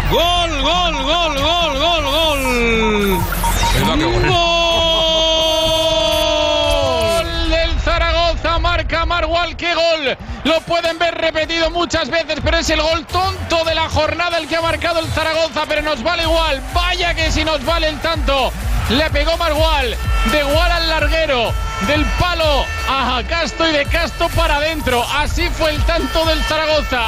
Gol, gol, gol, gol, gol, gol. ¡Gol del Zaragoza! Marca Marwal. ¡Qué gol! Lo pueden ver repetido muchas veces, pero es el gol tonto de la jornada el que ha marcado el Zaragoza, pero nos vale igual. Vaya que si nos vale el tanto. Le pegó Marwal, de igual al larguero, del palo a Casto y de Casto para adentro. Así fue el tanto del Zaragoza.